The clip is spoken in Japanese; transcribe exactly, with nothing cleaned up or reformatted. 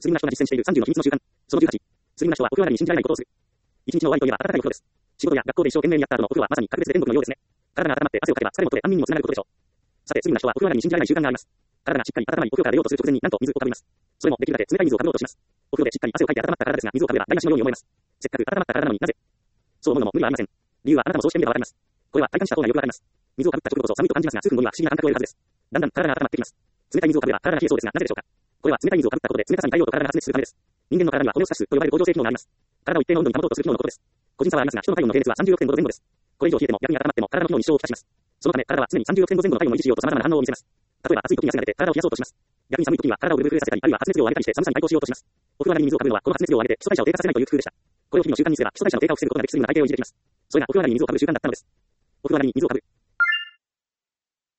スリムな人が実践しているさんじゅうの秘密の習慣。そのじゅうはち。スリムな人はお風呂上がりに信じられないことをする。一日の終わりといえば温かいお風呂です。仕事や学校で一生懸命にやった後のお風呂はまさに格別で天国のようですね。体が温まって汗をかけば疲れも取れ安眠にもつながることでしょう。さて、スリムな人はお風呂上がりに信じられない習慣があります。体がしっかり温まりお風呂から出ようとする直前になんと水をかぶります。それもできるだけ冷たい水をかぶろうとします。お風呂でしっかり汗をかいて温まった体ですが、水をかぶれば台無しのように思えます。せっかく温まった体なのになぜそう思うのも無理はありません。理由はあなたもそうしてみればわかります。これは体感した方がよくわかります。水をかぶった直後こそ寒いと感じますが、数分後には不思議な感覚を得るはずです。だんだん体が温まってきます。冷たい水をかぶれば体が冷えそうですが、なぜでしょうか。これは冷たい水をかぶったことで冷たさに耐えようと体が発熱するためです。人間の体にはホメオスタシスと呼ばれる恒常性機能があります。体を一定の温度に保とうとする機能のことです。個人差はありますが、人の体温の平熱はさんじゅうろくてんごど前後です。これ以上冷えても逆に温まっても体の機能に支障をきたします。そのため体は常にさんじゅうろくてんご前後の体温を維持しようと様々な反応を見せます。例えば暑い時に汗が出て体を冷やそうとします。逆に寒い時には体をブルブルさせたり、あるいは発熱量を上げたりして寒さに対抗しようとします。お風呂上がりに水をかぶるのはこの発熱量を上げて基礎代謝を低下させないという工夫でした。これを日々の習慣にすれば基礎代謝の低下を防ぐことができスリムな体型を維持できます。それがお風呂上がりに水をかぶる習慣だったのです。お風呂上がりに水をかぶる。